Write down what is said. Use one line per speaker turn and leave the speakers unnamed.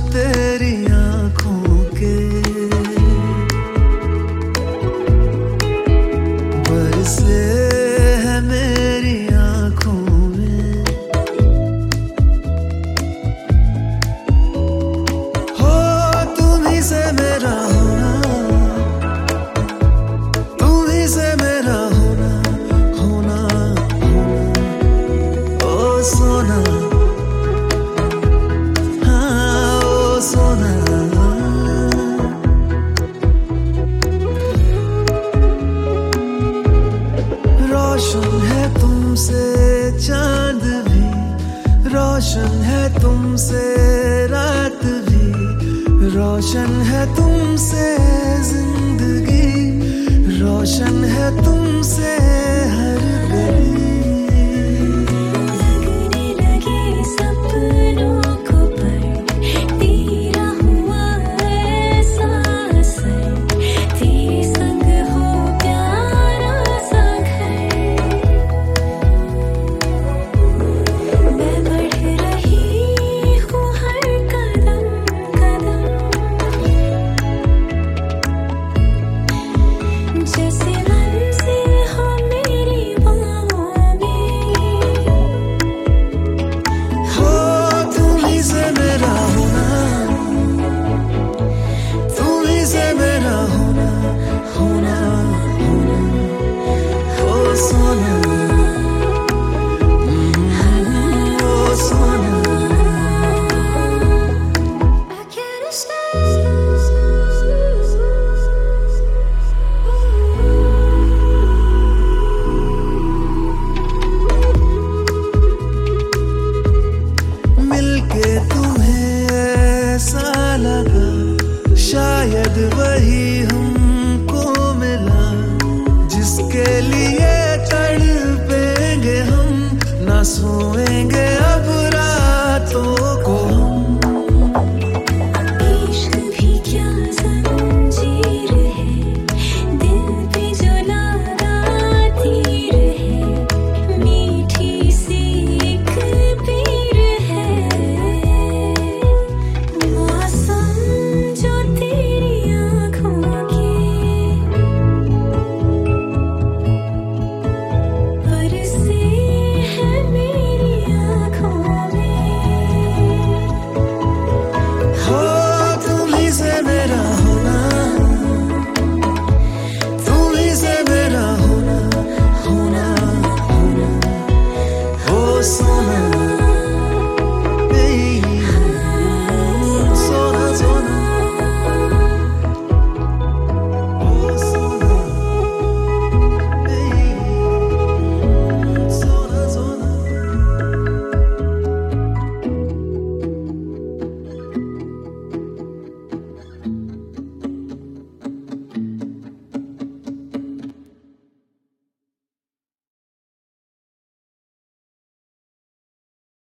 तेरी आंखों के बरसे है मेरी आंखों में। हो तुम्ही से मेरा होना, तुम्ही से मेरा होना, होना होना ओ सोना, सोना। रोशन है तुमसे चांद भी, रोशन है तुमसे रात भी, रोशन है तुमसे जिंदगी, रोशन है तुमसे हर गली। शायद वही हमको मिला जिसके लिए तड़पेंगे हम, ना सोए